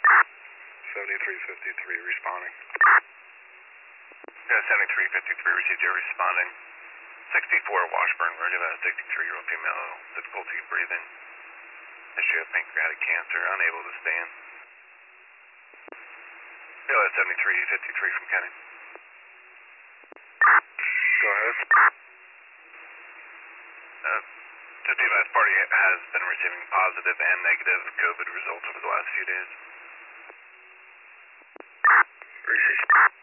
7353 responding. Yeah, 7353 received you responding. 64 Washburn Road, about a 63-year-old female, difficulty breathing. History of pancreatic cancer, unable to stand. BLS 7353 from Kenny. Go ahead. Just the last party has been receiving positive and negative COVID results over the last few days. Received.